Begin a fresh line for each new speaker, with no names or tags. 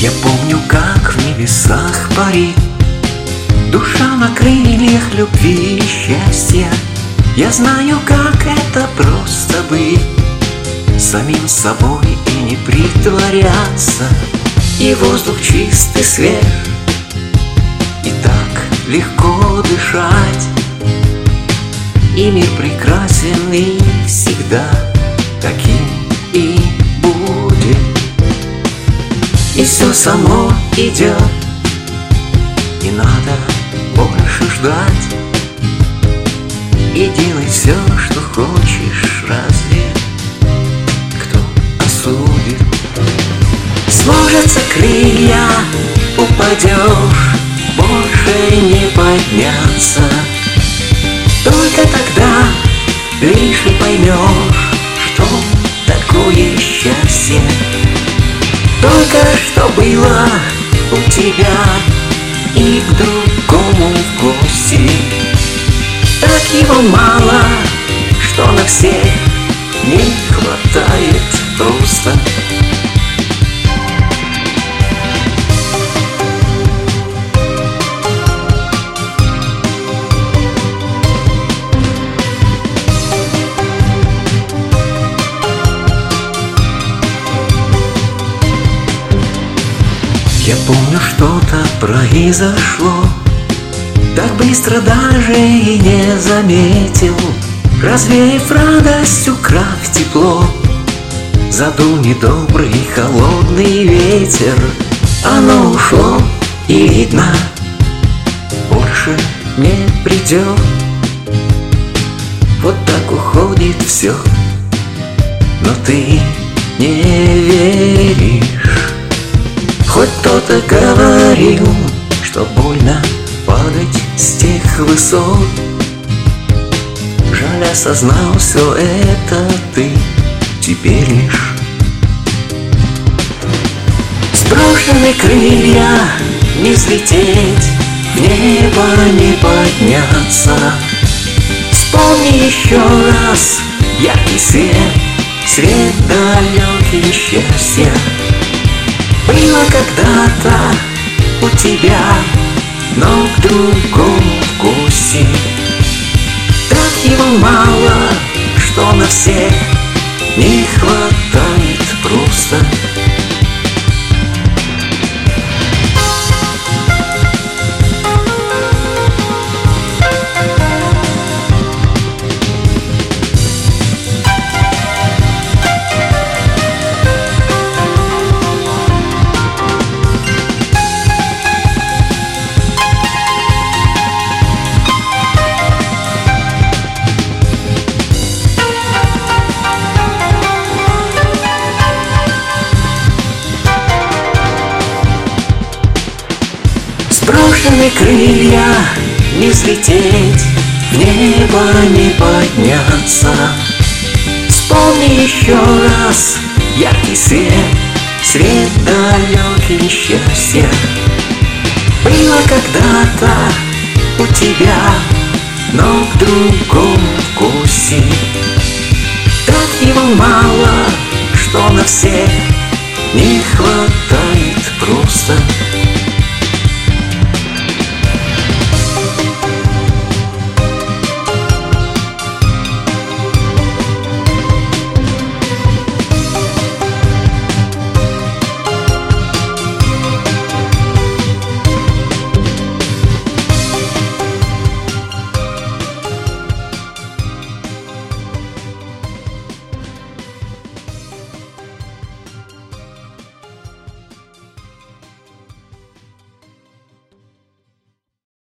Я помню, как в небесах парит душа на крыльях любви и счастья. Я знаю, как это просто быть самим собой и не притворяться. И воздух чистый, свеж, и так легко дышать. И мир прекрасен и всегда таким и будет. И все само идет, не надо больше ждать. И делай все, что хочешь, разве кто осудит? Сложатся крылья, упадешь, больше не подняться. Только тогда лишь и поймешь, что такое счастье. Только что было у тебя и к другому в гости. Так его мало, что на всех не хватает просто. Я помню, что-то произошло, так быстро даже и не заметил. Развеяв радость, украв тепло, задул недобрый холодный ветер. Оно ушло, и видно, больше не придет. Вот так уходит все, но ты не веришь. Хоть кто-то говорил, что больно падать с тех высот. Жаль, осознал все это ты теперь лишь. Сброшены крылья, не взлететь, в небо не подняться. Вспомни еще раз яркий свет, свет далекий счастья. Было когда-то у тебя, но в другом вкусе. Так его мало, что на всех не хватает просто. Сброшены крылья, не взлететь, в небо не подняться. Вспомни еще раз яркий свет, свет далекий счастья. Было когда-то у тебя, но в другом вкусе. Так его мало, что на всех не хватает просто.